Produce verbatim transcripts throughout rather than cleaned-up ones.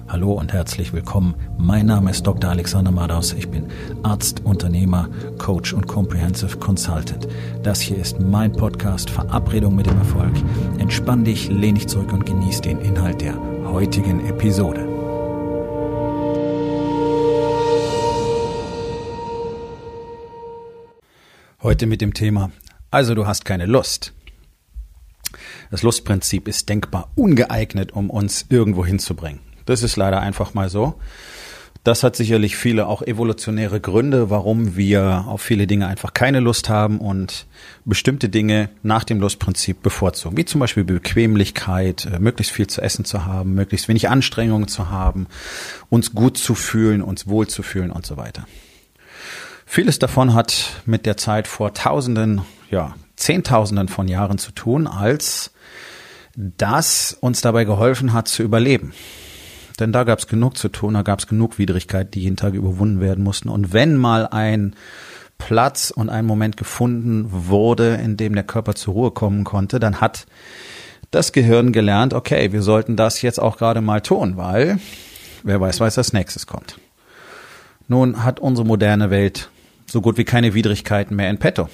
Hallo und herzlich willkommen. Mein Name ist Doktor Alexander Madaus. Ich bin Arzt, Unternehmer, Coach und Comprehensive Consultant. Das hier ist mein Podcast Verabredung mit dem Erfolg. Entspann dich, lehn dich zurück und genieß den Inhalt der heutigen Episode. Heute mit dem Thema, also du hast keine Lust. Das Lustprinzip ist denkbar ungeeignet, um uns irgendwo hinzubringen. Das ist leider einfach mal so. Das hat sicherlich viele auch evolutionäre Gründe, warum wir auf viele Dinge einfach keine Lust haben und bestimmte Dinge nach dem Lustprinzip bevorzugen. Wie zum Beispiel Bequemlichkeit, möglichst viel zu essen zu haben, möglichst wenig Anstrengungen zu haben, uns gut zu fühlen, uns wohl zu fühlen und so weiter. Vieles davon hat mit der Zeit vor Tausenden, ja, Zehntausenden von Jahren zu tun, als das uns dabei geholfen hat zu überleben. Denn da gab es genug zu tun, da gab es genug Widrigkeiten, die jeden Tag überwunden werden mussten. Und wenn mal ein Platz und ein Moment gefunden wurde, in dem der Körper zur Ruhe kommen konnte, dann hat das Gehirn gelernt, okay, wir sollten das jetzt auch gerade mal tun, weil wer weiß, was als nächstes kommt. Nun hat unsere moderne Welt so gut wie keine Widrigkeiten mehr in petto.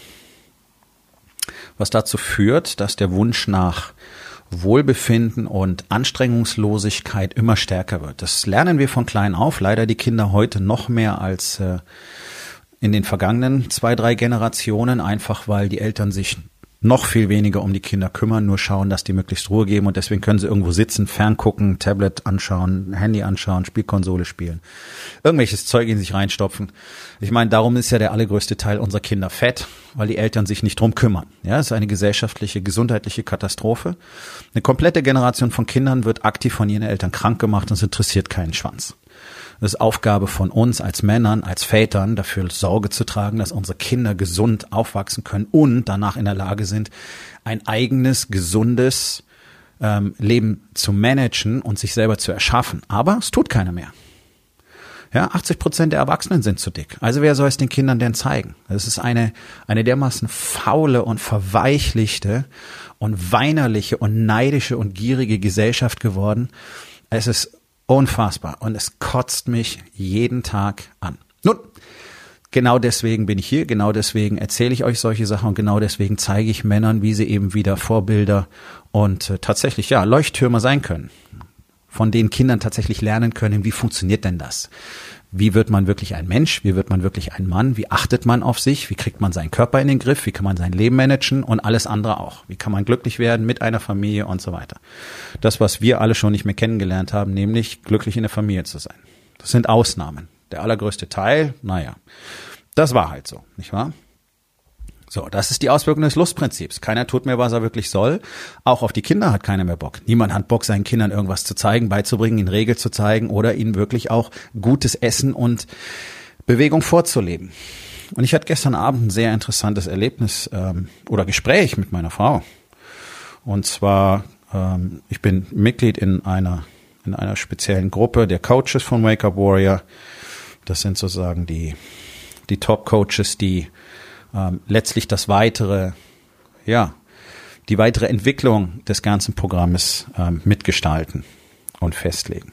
Was dazu führt, dass der Wunsch nach Wohlbefinden und Anstrengungslosigkeit immer stärker wird. Das lernen wir von klein auf, leider die Kinder heute noch mehr als äh, in den vergangenen zwei, drei Generationen, einfach weil die Eltern sich noch viel weniger um die Kinder kümmern, nur schauen, dass die möglichst Ruhe geben und deswegen können sie irgendwo sitzen, ferngucken, Tablet anschauen, Handy anschauen, Spielkonsole spielen, irgendwelches Zeug in sich reinstopfen. Ich meine, darum ist ja der allergrößte Teil unserer Kinder fett, weil die Eltern sich nicht drum kümmern. Ja, es ist eine gesellschaftliche, gesundheitliche Katastrophe. Eine komplette Generation von Kindern wird aktiv von ihren Eltern krank gemacht und es interessiert keinen Schwanz. Es ist Aufgabe von uns als Männern, als Vätern, dafür Sorge zu tragen, dass unsere Kinder gesund aufwachsen können und danach in der Lage sind, ein eigenes, gesundes ähm, Leben zu managen und sich selber zu erschaffen. Aber es tut keiner mehr. Ja, achtzig Prozent der Erwachsenen sind zu dick. Also wer soll es den Kindern denn zeigen? Es ist eine, eine dermaßen faule und verweichlichte und weinerliche und neidische und gierige Gesellschaft geworden. Es ist unfassbar und es kotzt mich jeden Tag an. Nun, genau deswegen bin ich hier, genau deswegen erzähle ich euch solche Sachen und genau deswegen zeige ich Männern, wie sie eben wieder Vorbilder und äh, tatsächlich ja Leuchttürme sein können, von denen Kindern tatsächlich lernen können, wie funktioniert denn das? Wie wird man wirklich ein Mensch? Wie wird man wirklich ein Mann? Wie achtet man auf sich? Wie kriegt man seinen Körper in den Griff? Wie kann man sein Leben managen? Und alles andere auch. Wie kann man glücklich werden mit einer Familie und so weiter? Das, was wir alle schon nicht mehr kennengelernt haben, nämlich glücklich in der Familie zu sein. Das sind Ausnahmen. Der allergrößte Teil, naja, das war halt so, nicht wahr? So, das ist die Auswirkung des Lustprinzips. Keiner tut mehr, was er wirklich soll. Auch auf die Kinder hat keiner mehr Bock. Niemand hat Bock, seinen Kindern irgendwas zu zeigen, beizubringen, ihnen Regeln zu zeigen oder ihnen wirklich auch gutes Essen und Bewegung vorzuleben. Und ich hatte gestern Abend ein sehr interessantes Erlebnis ähm, oder Gespräch mit meiner Frau. Und zwar, ähm, ich bin Mitglied in einer in einer speziellen Gruppe der Coaches von Wake Up Warrior. Das sind sozusagen die die Top-Coaches, die Ähm, letztlich das weitere, ja, die weitere Entwicklung des ganzen Programmes ähm, mitgestalten und festlegen.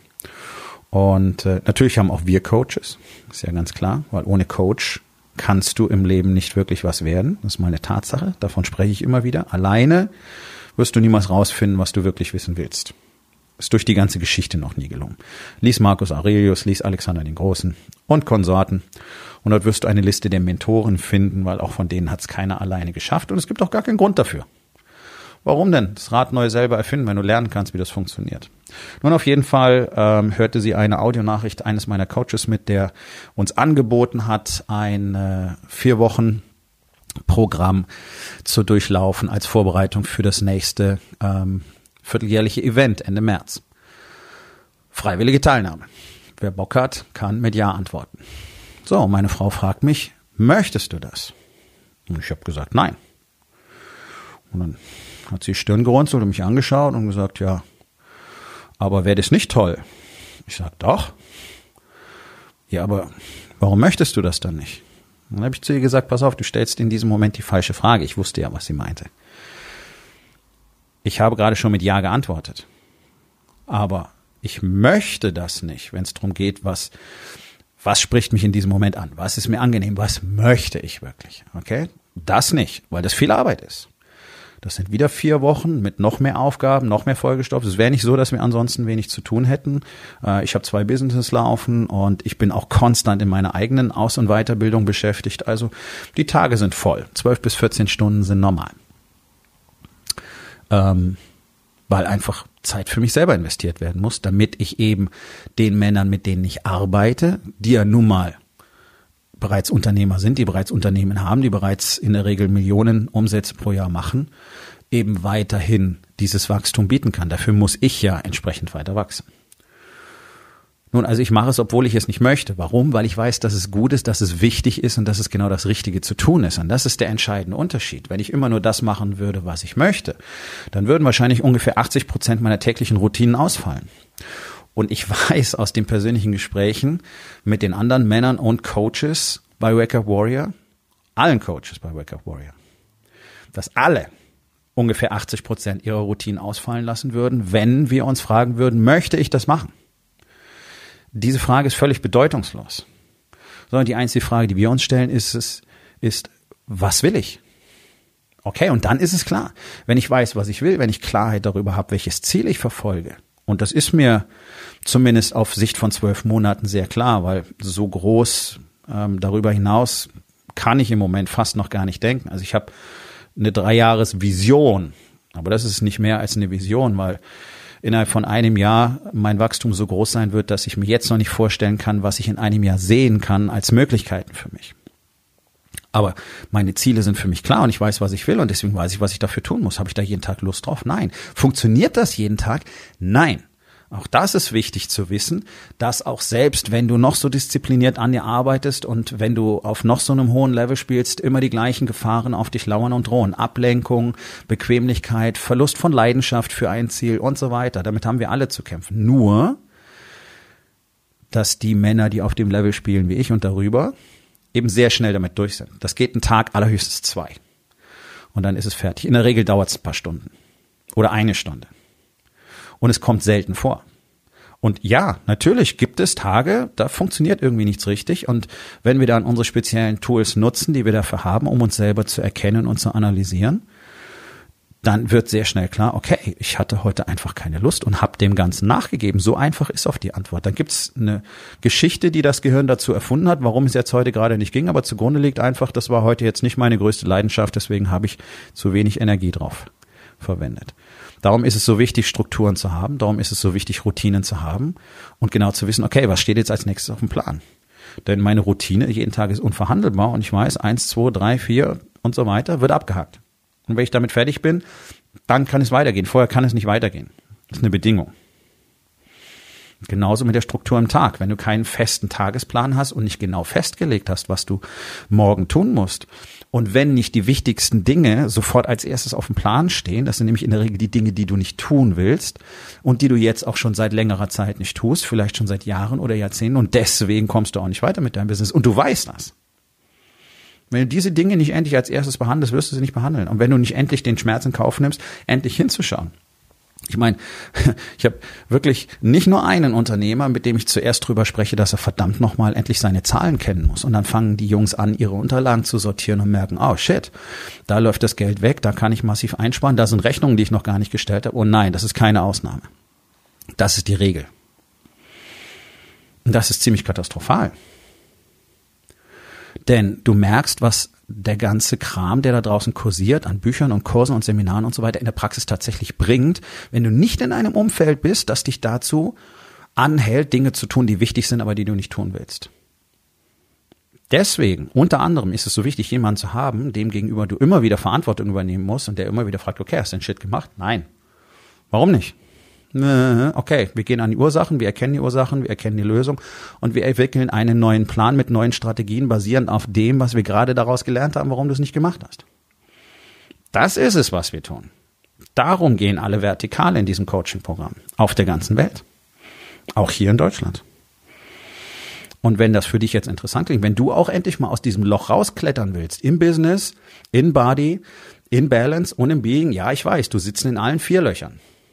Und äh, natürlich haben auch wir Coaches, ist ja ganz klar, weil ohne Coach kannst du im Leben nicht wirklich was werden. Das ist mal eine Tatsache, davon spreche ich immer wieder. Alleine wirst du niemals rausfinden, was du wirklich wissen willst. Ist durch die ganze Geschichte noch nie gelungen. Lies Marcus Aurelius, lies Alexander den Großen und Konsorten. Und dort wirst du eine Liste der Mentoren finden, weil auch von denen hat es keiner alleine geschafft. Und es gibt auch gar keinen Grund dafür. Warum denn? Das Rad neu selber erfinden, wenn du lernen kannst, wie das funktioniert. Nun, auf jeden Fall ähm, hörte sie eine Audionachricht eines meiner Coaches mit, der uns angeboten hat, ein äh, vier Wochen Programm zu durchlaufen als Vorbereitung für das nächste ähm, vierteljährliche Event Ende März. Freiwillige Teilnahme. Wer Bock hat, kann mit Ja antworten. So, meine Frau fragt mich, möchtest du das? Und ich habe gesagt, nein. Und dann hat sie die Stirn gerunzelt und mich angeschaut und gesagt, ja, aber wäre das nicht toll? Ich sage, doch. Ja, aber warum möchtest du das dann nicht? Und dann habe ich zu ihr gesagt, pass auf, du stellst in diesem Moment die falsche Frage. Ich wusste ja, was sie meinte. Ich habe gerade schon mit Ja geantwortet. Aber Ich möchte das nicht, wenn es darum geht, was, was spricht mich in diesem Moment an? Was ist mir angenehm? Was möchte ich wirklich? Okay? Das nicht, weil das viel Arbeit ist. Das sind wieder vier Wochen mit noch mehr Aufgaben, noch mehr Vollgestopft. Es wäre nicht so, dass wir ansonsten wenig zu tun hätten. Ich habe zwei Businesses laufen und ich bin auch konstant in meiner eigenen Aus- und Weiterbildung beschäftigt. Also die Tage sind voll. Zwölf bis vierzehn Stunden sind normal. Ähm, weil einfach Zeit für mich selber investiert werden muss, damit ich eben den Männern, mit denen ich arbeite, die ja nun mal bereits Unternehmer sind, die bereits Unternehmen haben, die bereits in der Regel Millionen Umsätze pro Jahr machen, eben weiterhin dieses Wachstum bieten kann. Dafür muss ich ja entsprechend weiter wachsen. Nun, also ich mache es, obwohl ich es nicht möchte. Warum? Weil ich weiß, dass es gut ist, dass es wichtig ist und dass es genau das Richtige zu tun ist. Und das ist der entscheidende Unterschied. Wenn ich immer nur das machen würde, was ich möchte, dann würden wahrscheinlich ungefähr achtzig Prozent meiner täglichen Routinen ausfallen. Und ich weiß aus den persönlichen Gesprächen mit den anderen Männern und Coaches bei Wake Up Warrior, allen Coaches bei Wake Up Warrior, dass alle ungefähr achtzig Prozent ihrer Routinen ausfallen lassen würden, wenn wir uns fragen würden, möchte ich das machen? Diese Frage ist völlig bedeutungslos. Sondern die einzige Frage, die wir uns stellen, ist, es, ist, was will ich? Okay, und dann ist es klar. Wenn ich weiß, was ich will, wenn ich Klarheit darüber habe, welches Ziel ich verfolge, und das ist mir zumindest auf Sicht von zwölf Monaten sehr klar, weil so groß ähm, darüber hinaus kann ich im Moment fast noch gar nicht denken. Also ich habe eine Dreijahresvision, aber das ist nicht mehr als eine Vision, weil innerhalb von einem Jahr mein Wachstum so groß sein wird, dass ich mir jetzt noch nicht vorstellen kann, was ich in einem Jahr sehen kann als Möglichkeiten für mich. Aber meine Ziele sind für mich klar und ich weiß, was ich will und deswegen weiß ich, was ich dafür tun muss. Habe ich da jeden Tag Lust drauf? Nein. Funktioniert das jeden Tag? Nein. Auch das ist wichtig zu wissen, dass auch selbst, wenn du noch so diszipliniert an dir arbeitest und wenn du auf noch so einem hohen Level spielst, immer die gleichen Gefahren auf dich lauern und drohen. Ablenkung, Bequemlichkeit, Verlust von Leidenschaft für ein Ziel und so weiter. Damit haben wir alle zu kämpfen. Nur, dass die Männer, die auf dem Level spielen wie ich und darüber, eben sehr schnell damit durch sind. Das geht einen Tag, allerhöchstens zwei. Und dann ist es fertig. In der Regel dauert es ein paar Stunden oder eine Stunde. Und es kommt selten vor. Und ja, natürlich gibt es Tage, da funktioniert irgendwie nichts richtig. Und wenn wir dann unsere speziellen Tools nutzen, die wir dafür haben, um uns selber zu erkennen und zu analysieren, dann wird sehr schnell klar, okay, ich hatte heute einfach keine Lust und habe dem Ganzen nachgegeben. So einfach ist oft die Antwort. Dann gibt es eine Geschichte, die das Gehirn dazu erfunden hat, warum es jetzt heute gerade nicht ging, aber zugrunde liegt einfach, das war heute jetzt nicht meine größte Leidenschaft, deswegen habe ich zu wenig Energie drauf verwendet. Darum ist es so wichtig, Strukturen zu haben, darum ist es so wichtig, Routinen zu haben und genau zu wissen, okay, was steht jetzt als nächstes auf dem Plan? Denn meine Routine jeden Tag ist unverhandelbar und ich weiß, eins, zwei, drei, vier und so weiter wird abgehakt. Und wenn ich damit fertig bin, dann kann es weitergehen. Vorher kann es nicht weitergehen. Das ist eine Bedingung. Genauso mit der Struktur im Tag. Wenn du keinen festen Tagesplan hast und nicht genau festgelegt hast, was du morgen tun musst, und wenn nicht die wichtigsten Dinge sofort als erstes auf dem Plan stehen, das sind nämlich in der Regel die Dinge, die du nicht tun willst und die du jetzt auch schon seit längerer Zeit nicht tust, vielleicht schon seit Jahren oder Jahrzehnten und deswegen kommst du auch nicht weiter mit deinem Business und du weißt das. Wenn du diese Dinge nicht endlich als erstes behandelst, wirst du sie nicht behandeln. Und wenn du nicht endlich den Schmerz in Kauf nimmst, endlich hinzuschauen. Ich meine, ich habe wirklich nicht nur einen Unternehmer, mit dem ich zuerst drüber spreche, dass er verdammt nochmal endlich seine Zahlen kennen muss. Und dann fangen die Jungs an, ihre Unterlagen zu sortieren und merken, oh shit, da läuft das Geld weg, da kann ich massiv einsparen, da sind Rechnungen, die ich noch gar nicht gestellt habe. Und nein, das ist keine Ausnahme. Das ist die Regel. Und das ist ziemlich katastrophal. Denn du merkst, was der ganze Kram, der da draußen kursiert, an Büchern und Kursen und Seminaren und so weiter in der Praxis tatsächlich bringt, wenn du nicht in einem Umfeld bist, das dich dazu anhält, Dinge zu tun, die wichtig sind, aber die du nicht tun willst. Deswegen, unter anderem, ist es so wichtig, jemanden zu haben, dem gegenüber du immer wieder Verantwortung übernehmen musst und der immer wieder fragt, okay, hast du den Shit gemacht? Nein. Warum nicht? Okay, wir gehen an die Ursachen, wir erkennen die Ursachen, wir erkennen die Lösung und wir entwickeln einen neuen Plan mit neuen Strategien basierend auf dem, was wir gerade daraus gelernt haben, warum du es nicht gemacht hast. Das ist es, was wir tun. Darum gehen alle vertikal in diesem Coaching-Programm auf der ganzen Welt. Auch hier in Deutschland. Und wenn das für dich jetzt interessant klingt, wenn du auch endlich mal aus diesem Loch rausklettern willst, im Business, in Body, in Balance und im Being, ja, ich weiß, du sitzt in allen vier Löchern.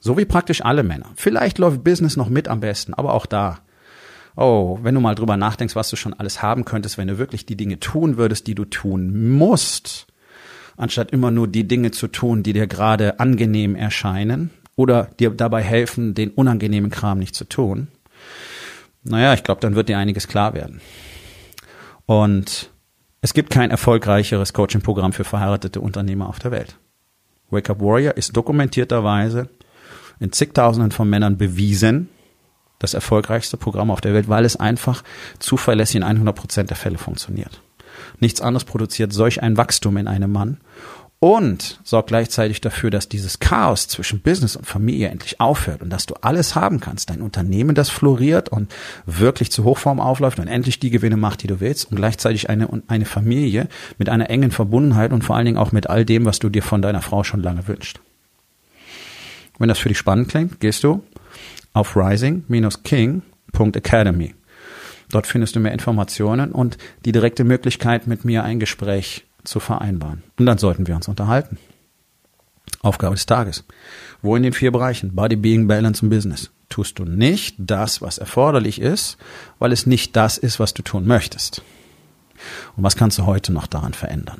So wie praktisch alle Männer. Vielleicht läuft Business noch mit am besten, aber auch da. Oh, wenn du mal drüber nachdenkst, was du schon alles haben könntest, wenn du wirklich die Dinge tun würdest, die du tun musst, anstatt immer nur die Dinge zu tun, die dir gerade angenehm erscheinen oder dir dabei helfen, den unangenehmen Kram nicht zu tun. Naja, ich glaube, dann wird dir einiges klar werden. Und es gibt kein erfolgreicheres Coaching-Programm für verheiratete Unternehmer auf der Welt. Wake Up Warrior ist dokumentierterweise in zigtausenden von Männern bewiesen, das erfolgreichste Programm auf der Welt, weil es einfach zuverlässig in hundert Prozent der Fälle funktioniert. Nichts anderes produziert solch ein Wachstum in einem Mann und sorgt gleichzeitig dafür, dass dieses Chaos zwischen Business und Familie endlich aufhört und dass du alles haben kannst. Dein Unternehmen, das floriert und wirklich zu Hochform aufläuft und endlich die Gewinne macht, die du willst und gleichzeitig eine, eine Familie mit einer engen Verbundenheit und vor allen Dingen auch mit all dem, was du dir von deiner Frau schon lange wünschst. Wenn das für dich spannend klingt, gehst du auf rising dash king punkt academy. Dort findest du mehr Informationen und die direkte Möglichkeit, mit mir ein Gespräch zu vereinbaren. Und dann sollten wir uns unterhalten. Aufgabe des Tages. Wo in den vier Bereichen Body, Being, Balance und Business tust du nicht das, was erforderlich ist, weil es nicht das ist, was du tun möchtest? Und was kannst du heute noch daran verändern?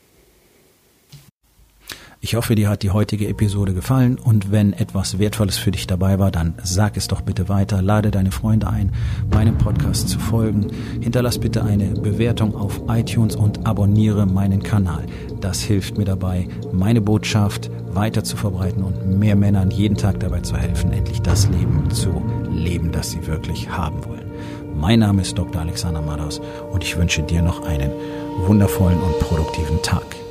Ich hoffe, dir hat die heutige Episode gefallen und wenn etwas Wertvolles für dich dabei war, dann sag es doch bitte weiter, lade deine Freunde ein, meinem Podcast zu folgen, hinterlass bitte eine Bewertung auf iTunes und abonniere meinen Kanal. Das hilft mir dabei, meine Botschaft weiter zu verbreiten und mehr Männern jeden Tag dabei zu helfen, endlich das Leben zu leben, das sie wirklich haben wollen. Mein Name ist Doktor Alexander Madaus und ich wünsche dir noch einen wundervollen und produktiven Tag.